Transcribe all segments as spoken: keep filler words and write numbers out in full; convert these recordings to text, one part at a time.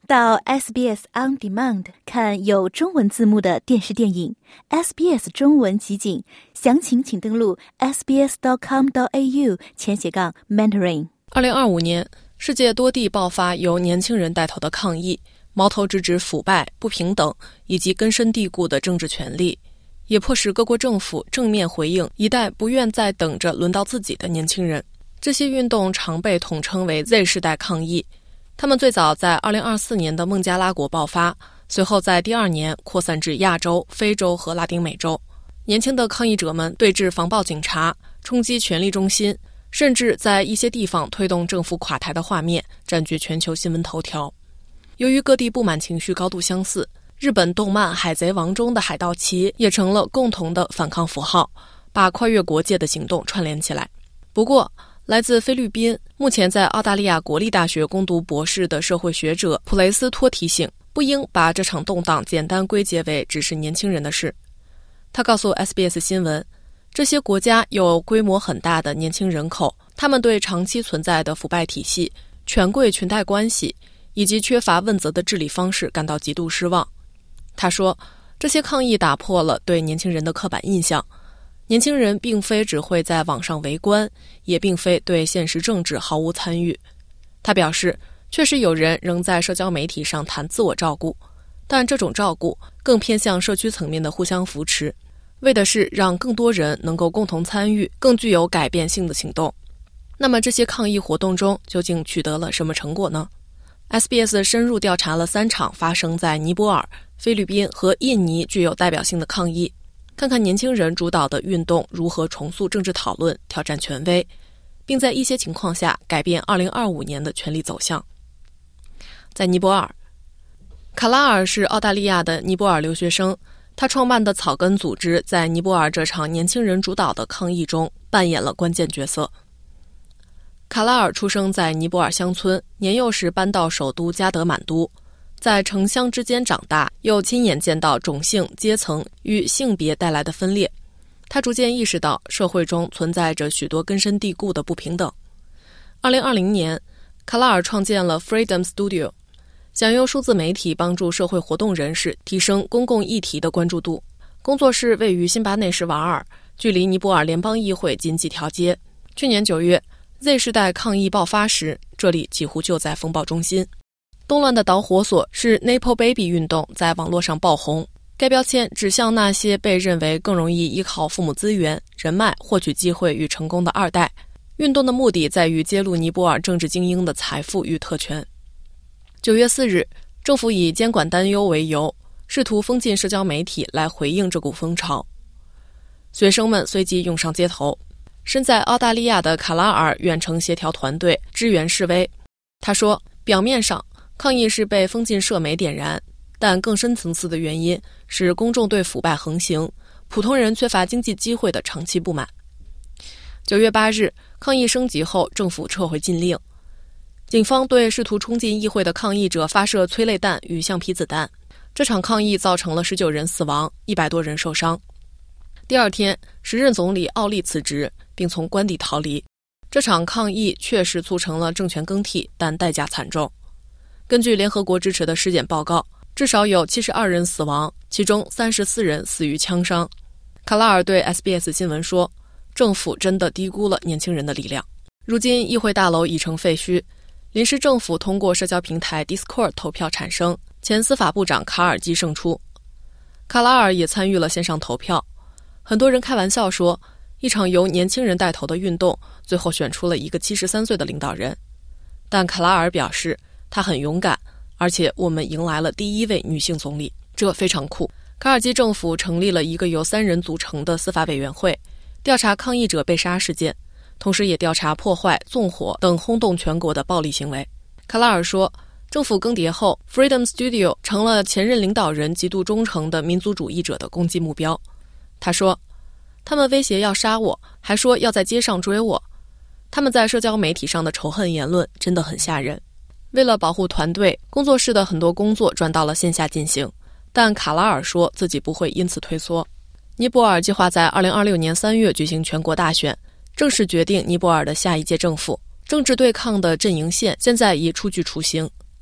到 S B S On Demand 看有中文字幕的电视电影 S B S 中文集锦，详情请登录 s b s dot com dot a u 前斜杠 mentoring。 二零二五年，世界多地爆发由年轻人带头的抗议，矛头直指腐败、不平等以及根深蒂固的政治权利，也迫使各国政府正面回应一代不愿再等着轮到自己的年轻人。这些运动常被统称为 Z 世代抗议，他们最早在二零二四年的孟加拉国爆发，随后在第二年扩散至亚洲、非洲和拉丁美洲。年轻的抗议者们对峙防暴警察，冲击权力中心，甚至在一些地方推动政府垮台的画面占据全球新闻头条。由于各地不满情绪高度相似，日本动漫《海贼王》中的海盗旗也成了共同的反抗符号，把跨越国界的行动串联起来。不过，来自菲律宾，目前在澳大利亚国立大学攻读博士的社会学者普雷斯托提醒，不应把这场动荡简单归结为只是年轻人的事。他告诉 S B S 新闻，这些国家有规模很大的年轻人口，他们对长期存在的腐败体系、权贵裙带关系以及缺乏问责的治理方式感到极度失望。他说，这些抗议打破了对年轻人的刻板印象，年轻人并非只会在网上围观，也并非对现实政治毫无参与。他表示，确实有人仍在社交媒体上谈自我照顾，但这种照顾更偏向社区层面的互相扶持，为的是让更多人能够共同参与更具有改变性的行动。那么这些抗议活动中究竟取得了什么成果呢？ S B S 深入调查了三场发生在尼泊尔、菲律宾和印尼具有代表性的抗议，看看年轻人主导的运动如何重塑政治讨论，挑战权威，并在一些情况下改变二零二五年的权力走向。在尼泊尔，卡拉尔是澳大利亚的尼泊尔留学生，他创办的草根组织在尼泊尔这场年轻人主导的抗议中扮演了关键角色。卡拉尔出生在尼泊尔乡村，年幼时搬到首都加德满都，在城乡之间长大，又亲眼见到种姓、阶层与性别带来的分裂。他逐渐意识到社会中存在着许多根深蒂固的不平等。二零二零年，卡拉尔创建了 Freedom Studio， 想用数字媒体帮助社会活动人士提升公共议题的关注度。工作室位于辛巴内什瓦尔，距离尼泊尔联邦议会仅几条街。去年九月 Z 世代抗议爆发时，这里几乎就在风暴中心。动乱的导火索是 Nepo Baby 运动在网络上爆红，该标签指向那些被认为更容易依靠父母资源、人脉获取机会与成功的二代。运动的目的在于揭露尼泊尔政治精英的财富与特权。九月四日，政府以监管担忧为由，试图封禁社交媒体来回应这股风潮。学生们随即涌上街头，身在澳大利亚的卡拉尔远程协调团队支援示威。他说，表面上抗议是被封禁社媒点燃，但更深层次的原因是公众对腐败横行、普通人缺乏经济机会的长期不满。九月八日，抗议升级后，政府撤回禁令，警方对试图冲进议会的抗议者发射催泪弹与橡皮子弹。这场抗议造成了十九人死亡，一百多人受伤。第二天，时任总理奥利辞职，并从官邸逃离。这场抗议确实促成了政权更替，但代价惨重。根据联合国支持的尸检报告，至少有七十二人死亡，其中三十四人死于枪伤。卡拉尔对 S B S 新闻说，政府真的低估了年轻人的力量。如今议会大楼已成废墟，临时政府通过社交平台 Discord 投票产生，前司法部长卡尔基胜出。卡拉尔也参与了线上投票。很多人开玩笑说，一场由年轻人带头的运动最后选出了一个七十三岁的领导人。但卡拉尔表示，他很勇敢，而且我们迎来了第一位女性总理，这非常酷。卡尔基政府成立了一个由三人组成的司法委员会，调查抗议者被杀事件，同时也调查破坏、纵火等轰动全国的暴力行为。卡拉尔说，政府更迭后 Freedom Studio 成了前任领导人极度忠诚的民族主义者的攻击目标。他说，他们威胁要杀我，还说要在街上追我。他们在社交媒体上的仇恨言论真的很吓人。为了保护团队，工作室的很多工作转到了线下进行，但卡拉尔说自己不会因此退缩。尼泊尔计划在二零二六年三月举行全国大选，正式决定尼泊尔的下一届政府。政治对抗的阵营线现在已初具雏形。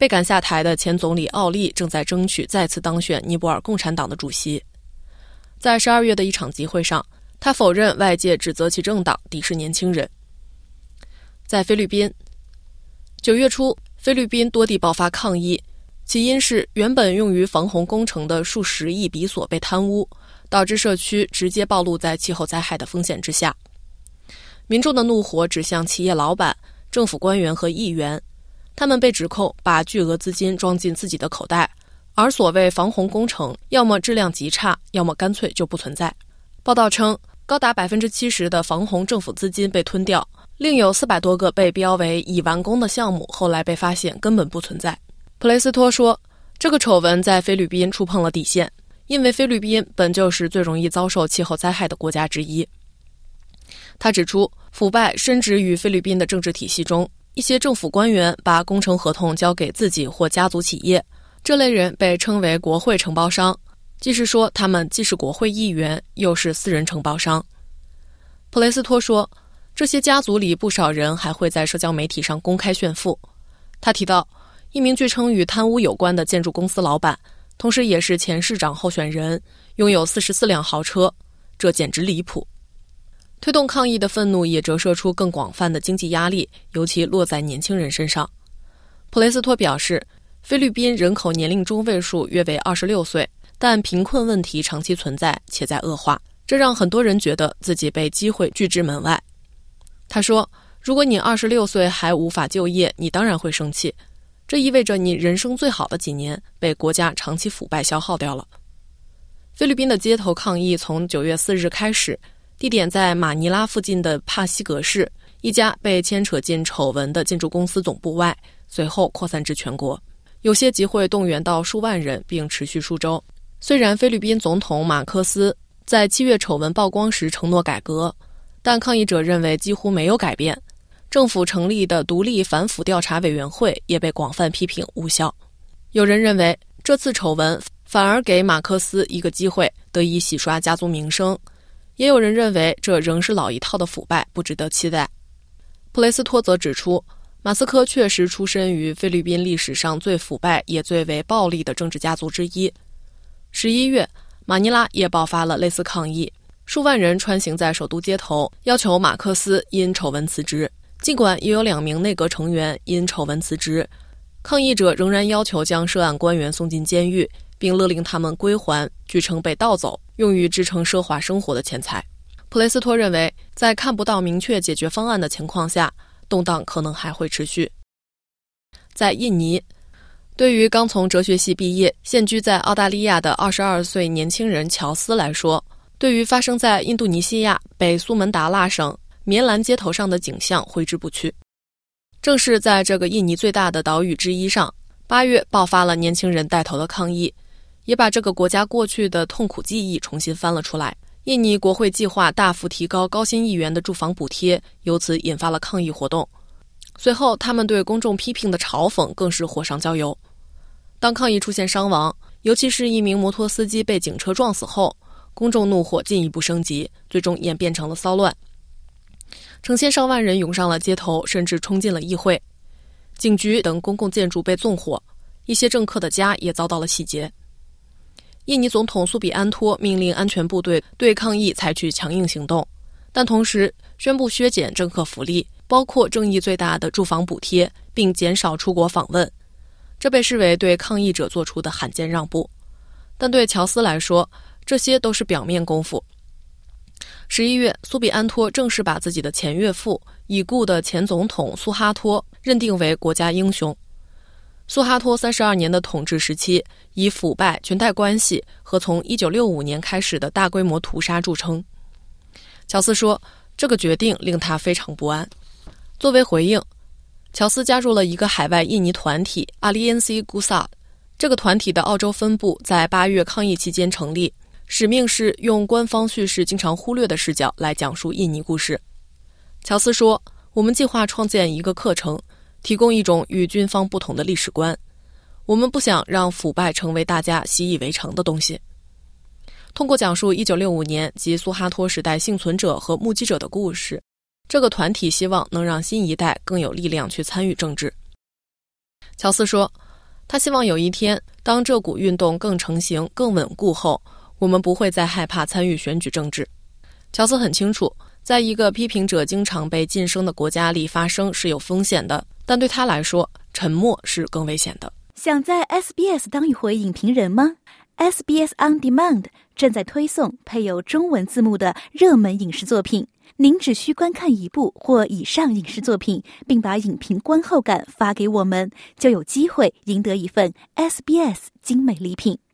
被赶下台的前总理奥利正在争取再次当选尼泊尔共产党的主席。在十二月的一场集会上，他否认外界指责其政党敌视年轻人。在菲律宾，九月初，菲律宾多地爆发抗议，起因是原本用于防洪工程的数十亿比索被贪污，导致社区直接暴露在气候灾害的风险之下。民众的怒火指向企业老板、政府官员和议员，他们被指控把巨额资金装进自己的口袋，而所谓防洪工程要么质量极差，要么干脆就不存在。报道称，高达 百分之七十 的防洪政府资金被吞掉，另有四百多个被标为已完工的项目后来被发现根本不存在。普雷斯托说，这个丑闻在菲律宾触碰了底线，因为菲律宾本就是最容易遭受气候灾害的国家之一。他指出，腐败深植于菲律宾的政治体系中，一些政府官员把工程合同交给自己或家族企业，这类人被称为国会承包商，即是说他们既是国会议员，又是私人承包商。普雷斯托说，这些家族里不少人还会在社交媒体上公开炫富。他提到，一名据称与贪污有关的建筑公司老板，同时也是前市长候选人，拥有四十四辆豪车，这简直离谱。推动抗议的愤怒也折射出更广泛的经济压力，尤其落在年轻人身上。普雷斯托表示，菲律宾人口年龄中位数约为二十六岁，但贫困问题长期存在且在恶化，这让很多人觉得自己被机会拒之门外。他说，如果你二十六岁还无法就业，你当然会生气，这意味着你人生最好的几年被国家长期腐败消耗掉了。菲律宾的街头抗议从九月四日开始，地点在马尼拉附近的帕西格市，一家被牵扯进丑闻的建筑公司总部外，随后扩散至全国。有些集会动员到数万人，并持续数周。虽然菲律宾总统马克思在七月丑闻曝光时承诺改革，但抗议者认为几乎没有改变。政府成立的独立反腐调查委员会也被广泛批评无效。有人认为，这次丑闻反而给马克思一个机会，得以洗刷家族名声。也有人认为这仍是老一套的腐败，不值得期待。普雷斯托则指出，马斯克确实出身于菲律宾历史上最腐败也最为暴力的政治家族之一。十一月，马尼拉也爆发了类似抗议，数万人穿行在首都街头，要求马克思因丑闻辞职。尽管也有两名内阁成员因丑闻辞职，抗议者仍然要求将涉案官员送进监狱，并勒令他们归还据称被盗走用于支撑奢华生活的钱财。普雷斯托认为，在看不到明确解决方案的情况下，动荡可能还会持续。在印尼，对于刚从哲学系毕业、现居在澳大利亚的二十二岁年轻人乔斯来说，对于发生在印度尼西亚北苏门答腊省棉兰街头上的景象挥之不去。正是在这个印尼最大的岛屿之一上，八月爆发了年轻人带头的抗议，也把这个国家过去的痛苦记忆重新翻了出来。印尼国会计划大幅提高高薪议员的住房补贴，由此引发了抗议活动。随后他们对公众批评的嘲讽更是火上浇油。当抗议出现伤亡，尤其是一名摩托司机被警车撞死后，公众怒火进一步升级，最终演变成了骚乱。成千上万人涌上了街头，甚至冲进了议会。警局等公共建筑被纵火，一些政客的家也遭到了洗劫。印尼总统苏比安托命令安全部队对抗议采取强硬行动，但同时宣布削减政客福利，包括争议最大的住房补贴，并减少出国访问。这被视为对抗议者做出的罕见让步。但对乔斯来说，这些都是表面功夫。十一月，苏比安托正式把自己的前岳父，已故的前总统苏哈托认定为国家英雄。苏哈托三十二年的统治时期，以腐败、裙带关系和从一九六五年开始的大规模屠杀著称。乔斯说，这个决定令他非常不安。作为回应，乔斯加入了一个海外印尼团体 Aliansi Gusat， 这个团体的澳洲分部在八月抗议期间成立，使命是用官方叙事经常忽略的视角来讲述印尼故事。乔斯说，我们计划创建一个课程，提供一种与军方不同的历史观。我们不想让腐败成为大家习以为常的东西。通过讲述一九六五年及苏哈托时代幸存者和目击者的故事，这个团体希望能让新一代更有力量去参与政治。乔斯说， 他希望有一天，当这股运动更成型、更稳固后，我们不会再害怕参与选举政治。乔斯很清楚，在一个批评者经常被晋升的国家里发声是有风险的，但对他来说，沉默是更危险的。 想在 S B S 当一回影评人吗？ S B S On Demand 正在推送配有中文字幕的热门影视作品，您只需观看一部或以上影视作品，并把影评观后感发给我们，就有机会赢得一份 S B S 精美礼品。